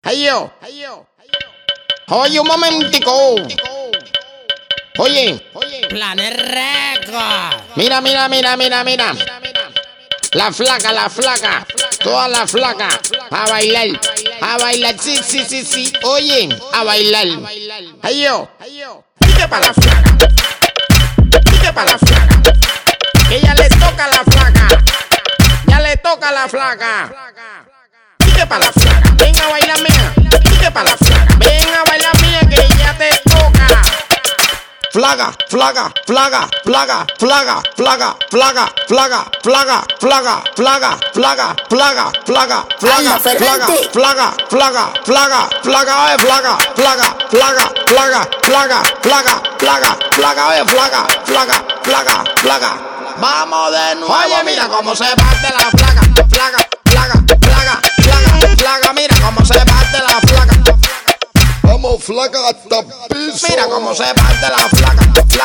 Oye, un momentico. Oye. Planet Record. Mira. La flaca. Toda la flaca. A bailar. Sí. Oye, a bailar. Pique para la flaca. Que ya le toca a la flaca. Pique para la flaca. Ven a bailar mía. Pique para la flaca. Ven a bailar mía que ya te toca. Flaga. Vamos de nuevo. Oye, mira cómo se parte la flaga. Mira cómo se parte la flaga. Vamos flaca hasta piso. Mira cómo se parte la flaga.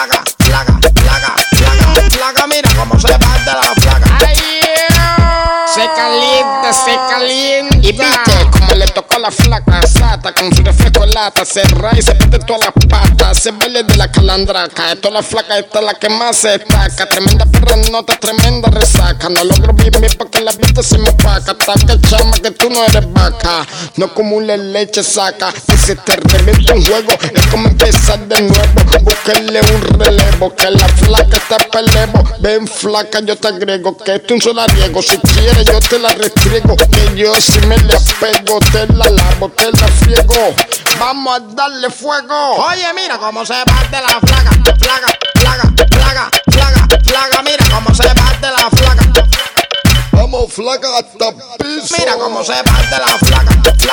Mira cómo se parte la flaga. Se calienta. Y viste como le tocó a la flaca sata con su refresco en lata. Se rae y se parte todas las patas. Se baile de la calandraca. Esto la flaca, esta es la que más se destaca. Tremenda perra nota, tremenda resaca. No logro vivir porque la vista se me opaca. Taca chama que tú no eres vaca. No acumules leche, saca. Que se te revienta un juego. Es como empezar de nuevo. Búsquenle un relevo. Que la flaca está pelevo. Ven flaca, yo te agrego. Que esto es un solariego. Si quieres yo te la restriego. Que yo si me le apego. Te la lavo, te la friego. Vamos a darle fuego. Oye, mira cómo se parte la flaca. Mira cómo se parte la flaca. Vamos flaca hasta piso. Mira cómo se parte la flaca.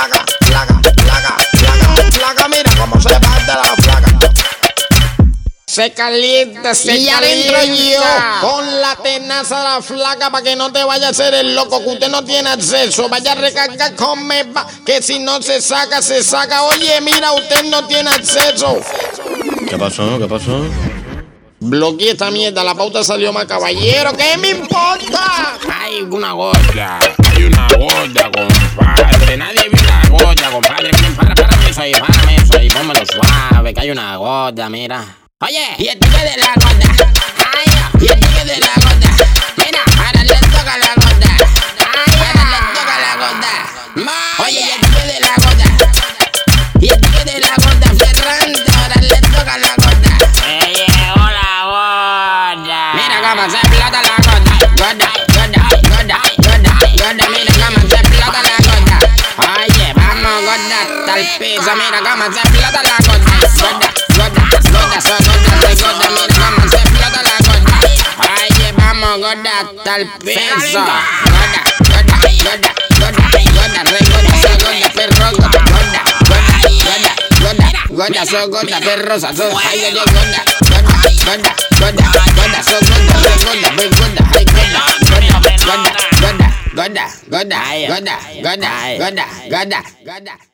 Mira cómo se parte la flaca. Se calienta. Y adentro yo con la tenaza de la flaca para que no te vaya a hacer el loco, que usted no tiene acceso. Vaya a recargar con Meva, que si no se saca. Oye, mira, usted no tiene acceso. ¿Qué pasó? Bloqueé esta mierda, la pauta salió más caballero. ¿Qué me importa? Hay una gorda, compadre. Nadie vio la gorda, compadre. Párame eso ahí, pónmelo suave, que hay una gorda, mira. Oye, y el tique de la gorda. Y el tique de la gorda. Mira, ahora le toca la gorda. Oye, y el tique de la gorda. Y el tique de la gorda, Ferrando, ahora le toca la gorda. Llegó la gorda. Mira cómo se explota la gorda. Gorda, mira cómo se explota la gorda. Oye, vamos gorda hasta el piso. Mira cómo se explota la gorda. Gorda, mira cómo se explota la gorda. Oye, vamos gorda hasta el piso. Gorda, so gorda, perrosa, so ay, gorda, so gorda, gorda.